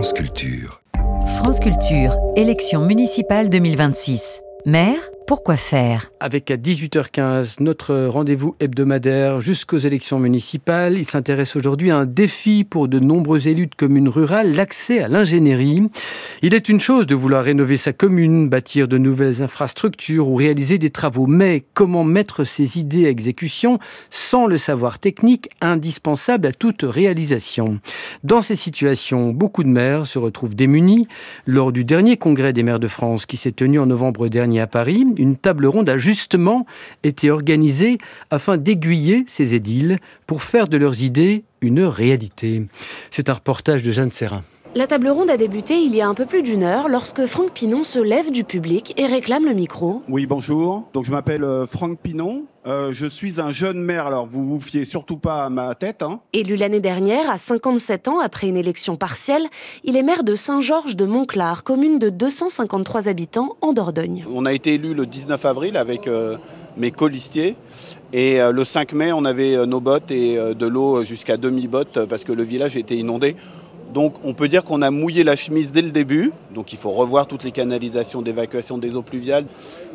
France Culture. France Culture, élection municipale 2026. Maire, pourquoi faire ? Avec à 18h15, notre rendez-vous hebdomadaire jusqu'aux élections municipales. Il s'intéresse aujourd'hui à un défi pour de nombreux élus de communes rurales, l'accès à l'ingénierie. Il est une chose de vouloir rénover sa commune, bâtir de nouvelles infrastructures ou réaliser des travaux. Mais comment mettre ses idées à exécution sans le savoir technique indispensable à toute réalisation ? Dans ces situations, beaucoup de maires se retrouvent démunis. Lors du dernier congrès des maires de France qui s'est tenu en novembre dernier à Paris, une table ronde a justement été organisée afin d'aiguiller ces édiles pour faire de leurs idées une réalité. C'est un reportage de Jeanne Serrin. La table ronde a débuté il y a un peu plus d'une heure lorsque Franck Pinon se lève du public et réclame le micro. Oui, bonjour. Donc, je m'appelle Franck Pinon. Je suis un jeune maire, alors vous vous fiez surtout pas à ma tête. Élu l'année dernière, à 57 ans, après une élection partielle, il est maire de Saint-Georges de Montclar, commune de 253 habitants en Dordogne. On a été élu le 19 avril avec mes colistiers. Et le 5 mai, on avait nos bottes et de l'eau jusqu'à demi-bottes parce que le village était inondé. Donc on peut dire qu'on a mouillé la chemise dès le début. Donc il faut revoir toutes les canalisations d'évacuation des eaux pluviales.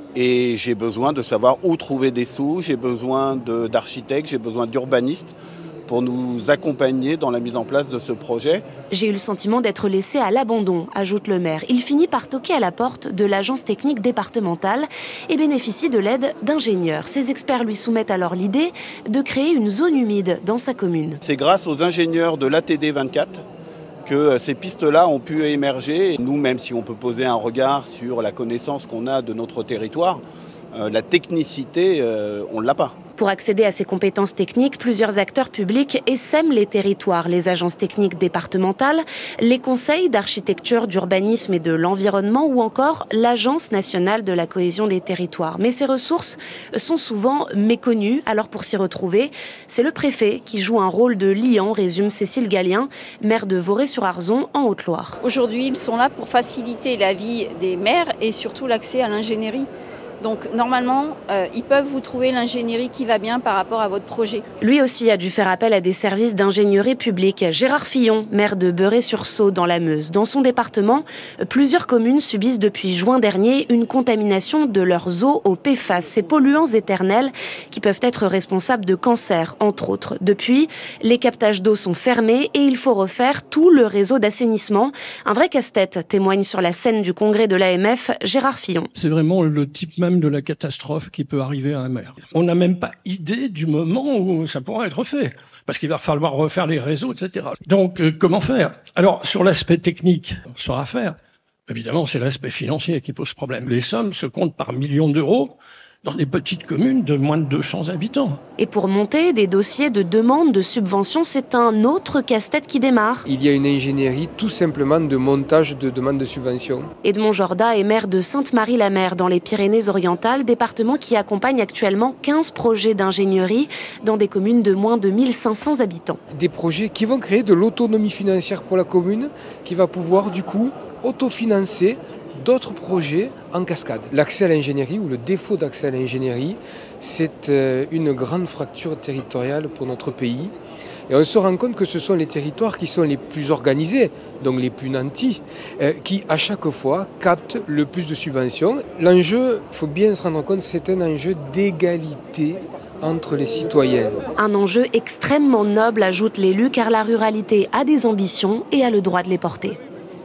Et j'ai besoin de savoir où trouver des sous, j'ai besoin d'architectes, j'ai besoin d'urbanistes pour nous accompagner dans la mise en place de ce projet. J'ai eu le sentiment d'être laissé à l'abandon, ajoute le maire. Il finit par toquer à la porte de l'agence technique départementale et bénéficie de l'aide d'ingénieurs. Ces experts lui soumettent alors l'idée de créer une zone humide dans sa commune. C'est grâce aux ingénieurs de l'ATD 24 que ces pistes-là ont pu émerger. Et nous, même si on peut poser un regard sur la connaissance qu'on a de notre territoire, la technicité, on ne l'a pas. Pour accéder à ces compétences techniques, plusieurs acteurs publics essaiment les territoires, les agences techniques départementales, les conseils d'architecture, d'urbanisme et de l'environnement ou encore l'Agence nationale de la cohésion des territoires. Mais ces ressources sont souvent méconnues, alors pour s'y retrouver, c'est le préfet qui joue un rôle de liant, résume Cécile Gallien, maire de Vorey-sur-Arzon en Haute-Loire. Aujourd'hui, ils sont là pour faciliter la vie des maires et surtout l'accès à l'ingénierie. Donc normalement, ils peuvent vous trouver l'ingénierie qui va bien par rapport à votre projet. Lui aussi a dû faire appel à des services d'ingénierie publique. Gérard Fillon, maire de Beurré-sur-Saulx dans la Meuse. Dans son département, plusieurs communes subissent depuis juin dernier une contamination de leurs eaux au PFAS, ces polluants éternels qui peuvent être responsables de cancers, entre autres. Depuis, les captages d'eau sont fermés et il faut refaire tout le réseau d'assainissement. Un vrai casse-tête, témoigne sur la scène du congrès de l'AMF, Gérard Fillon. C'est vraiment le type même de la catastrophe qui peut arriver à un maire. On n'a même pas idée du moment où ça pourra être fait, parce qu'il va falloir refaire les réseaux, etc. Donc, comment faire ? Alors, sur l'aspect technique, on saura faire. Évidemment, c'est l'aspect financier qui pose problème. Les sommes se comptent par millions d'euros dans des petites communes de moins de 200 habitants. Et pour monter des dossiers de demande de subvention, c'est un autre casse-tête qui démarre. Il y a une ingénierie tout simplement de montage de demande de subvention. Edmond Jorda est maire de Sainte-Marie-la-Mer dans les Pyrénées-Orientales, département qui accompagne actuellement 15 projets d'ingénierie dans des communes de moins de 1500 habitants. Des projets qui vont créer de l'autonomie financière pour la commune, qui va pouvoir du coup autofinancer d'autres projets en cascade. L'accès à l'ingénierie ou le défaut d'accès à l'ingénierie, c'est une grande fracture territoriale pour notre pays. Et on se rend compte que ce sont les territoires qui sont les plus organisés, donc les plus nantis, qui à chaque fois captent le plus de subventions. L'enjeu, il faut bien se rendre compte, c'est un enjeu d'égalité entre les citoyens. Un enjeu extrêmement noble, ajoute l'élu, car la ruralité a des ambitions et a le droit de les porter.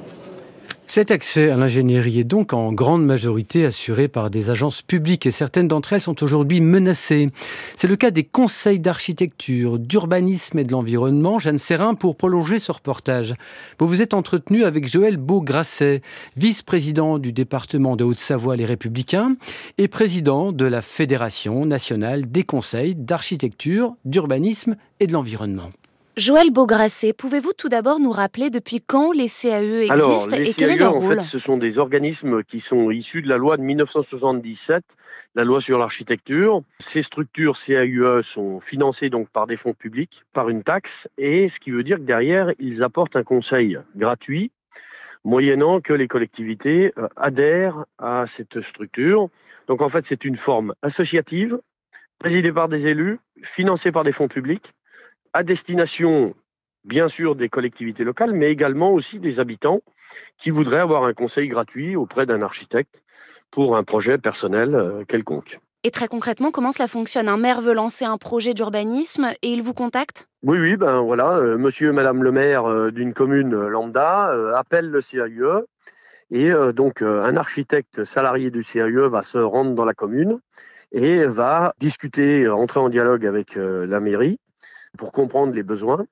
Cet accès à l'ingénierie est donc en grande majorité assuré par des agences publiques et certaines d'entre elles sont aujourd'hui menacées. C'est le cas des conseils d'architecture, d'urbanisme et de l'environnement. Jeanne Serrin, pour prolonger ce reportage, vous vous êtes entretenu avec Joël Beaugrasset, vice-président du département de Haute-Savoie Les Républicains et président de la Fédération nationale des conseils d'architecture, d'urbanisme et de l'environnement. Joël Beaugrasset, pouvez-vous tout d'abord nous rappeler depuis quand les CAE existent et quel est leur rôle ? En fait, ce sont des organismes qui sont issus de la loi de 1977, la loi sur l'architecture. Ces structures CAUE sont financées donc par des fonds publics, par une taxe, et ce qui veut dire que derrière, ils apportent un conseil gratuit, moyennant que les collectivités adhèrent à cette structure. Donc en fait, c'est une forme associative, présidée par des élus, financée par des fonds publics, à destination bien sûr des collectivités locales, mais également aussi des habitants qui voudraient avoir un conseil gratuit auprès d'un architecte pour un projet personnel quelconque. Et très concrètement, comment cela fonctionne? Un maire veut lancer un projet d'urbanisme et il vous contacte? Oui, monsieur et madame le maire d'une commune lambda appelle le CAUE et donc un architecte salarié du CAUE va se rendre dans la commune et va discuter, entrer en dialogue avec la mairie pour comprendre les besoins,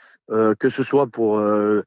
que ce soit pour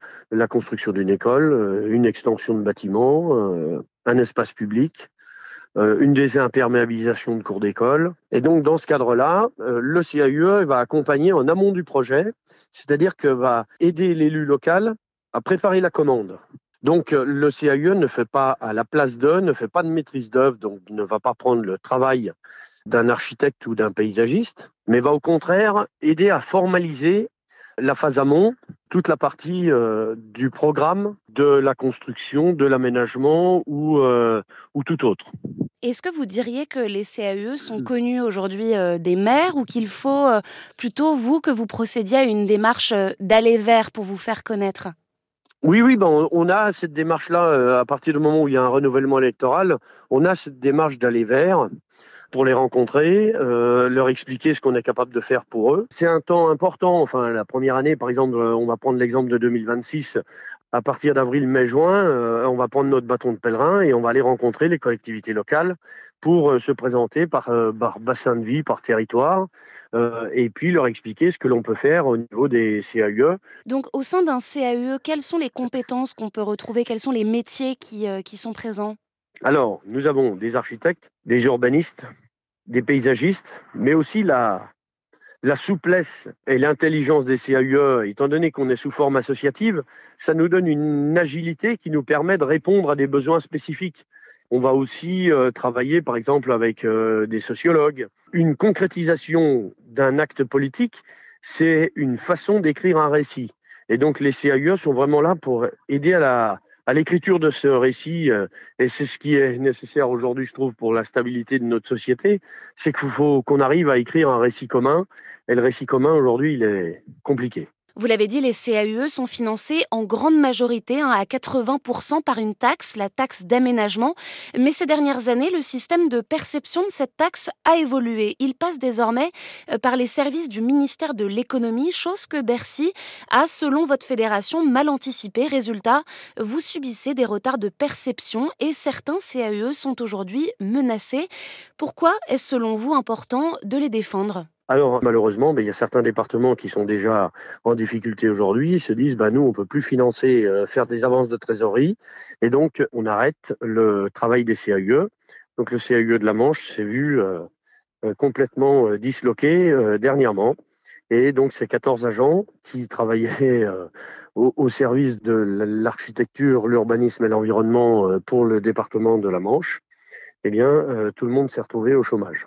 la construction d'une école, une extension de bâtiment, un espace public, une désimperméabilisation de cours d'école. Et donc, dans ce cadre-là, le CAUE va accompagner en amont du projet, c'est-à-dire que va aider l'élu local à préparer la commande. Donc, le CAUE ne fait pas à la place ne fait pas de maîtrise d'œuvre, donc ne va pas prendre le travail d'un architecte ou d'un paysagiste, mais va au contraire aider à formaliser la phase amont, toute la partie du programme, de la construction, de l'aménagement ou tout autre. Est-ce que vous diriez que les CAUE sont connus aujourd'hui des maires ou qu'il faut plutôt, vous, que vous procédiez à une démarche d'aller vers pour vous faire connaître? Oui, on a cette démarche-là à partir du moment où il y a un renouvellement électoral. On a cette démarche d'aller vers pour les rencontrer, leur expliquer ce qu'on est capable de faire pour eux. C'est un temps important. Enfin, la première année, par exemple, on va prendre l'exemple de 2026. À partir d'avril, mai, juin, on va prendre notre bâton de pèlerin et on va aller rencontrer les collectivités locales pour se présenter par bassin de vie, par territoire, et puis leur expliquer ce que l'on peut faire au niveau des CAUE. Donc, au sein d'un CAUE, quelles sont les compétences qu'on peut retrouver? Quels sont les métiers qui sont présents? Alors, nous avons des architectes, des urbanistes, des paysagistes, mais aussi la souplesse et l'intelligence des CAUE, étant donné qu'on est sous forme associative, ça nous donne une agilité qui nous permet de répondre à des besoins spécifiques. On va aussi travailler, par exemple, avec des sociologues. Une concrétisation d'un acte politique, c'est une façon d'écrire un récit. Et donc, les CAUE sont vraiment là pour aider à l'écriture de ce récit, et c'est ce qui est nécessaire aujourd'hui, je trouve, pour la stabilité de notre société, c'est qu'il faut qu'on arrive à écrire un récit commun, et le récit commun, aujourd'hui, il est compliqué. Vous l'avez dit, les CAUE sont financés en grande majorité, à 80% par une taxe, la taxe d'aménagement. Mais ces dernières années, le système de perception de cette taxe a évolué. Il passe désormais par les services du ministère de l'économie, chose que Bercy a, selon votre fédération, mal anticipée. Résultat, vous subissez des retards de perception et certains CAUE sont aujourd'hui menacés. Pourquoi est-ce selon vous important de les défendre ? Alors malheureusement, il y a certains départements qui sont déjà en difficulté aujourd'hui, ils se disent nous on peut plus financer, faire des avances de trésorerie et donc on arrête le travail des CAUE. Donc le CAUE de la Manche s'est vu complètement disloqué dernièrement et donc ces 14 agents qui travaillaient au service de l'architecture, l'urbanisme et l'environnement pour le département de la Manche, tout le monde s'est retrouvé au chômage.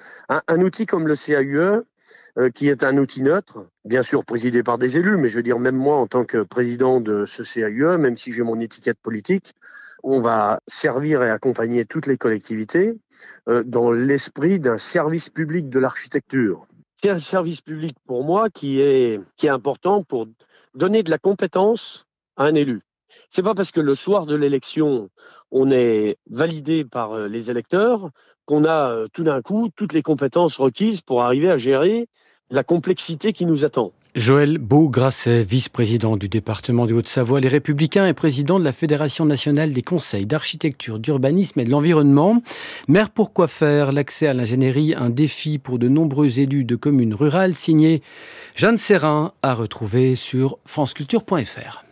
Un outil comme le CAUE, qui est un outil neutre, bien sûr présidé par des élus, mais je veux dire même moi en tant que président de ce CAUE, même si j'ai mon étiquette politique, on va servir et accompagner toutes les collectivités dans l'esprit d'un service public de l'architecture. C'est un service public pour moi qui est important pour donner de la compétence à un élu. C'est pas parce que le soir de l'élection, on est validé par les électeurs qu'on a tout d'un coup toutes les compétences requises pour arriver à gérer la complexité qui nous attend. Joël Beaugrasset, vice-président du département de Haute-Savoie, Les Républicains et président de la Fédération nationale des conseils d'architecture, d'urbanisme et de l'environnement. Maire pour quoi faire, l'accès à l'ingénierie, un défi pour de nombreux élus de communes rurales, signé Jeanne Serrin, à retrouver sur franceculture.fr.